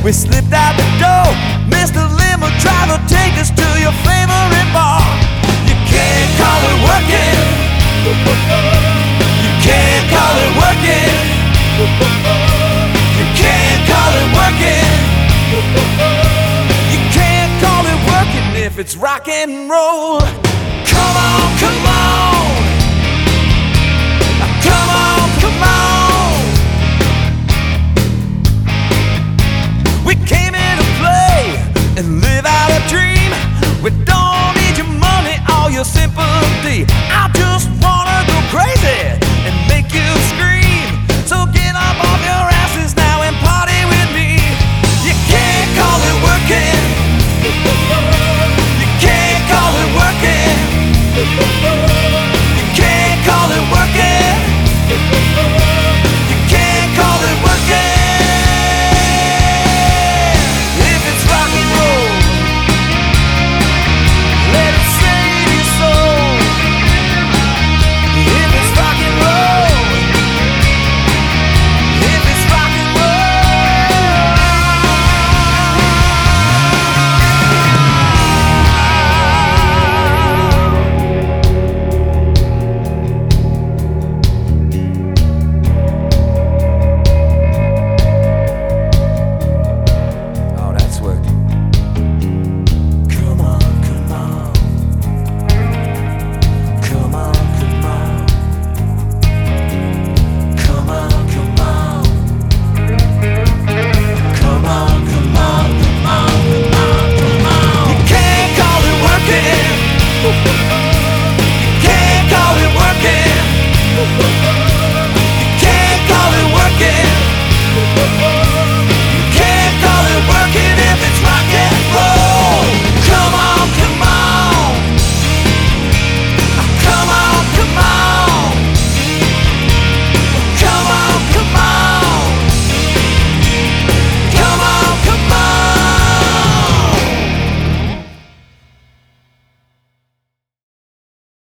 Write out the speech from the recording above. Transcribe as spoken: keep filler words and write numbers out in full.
We slipped out the door. Mister Limo Driver, take us to your favorite bar. You can't call it working. You can't call it working. You can't call it working. You can't call it working if it's rock and roll. Come on, come on.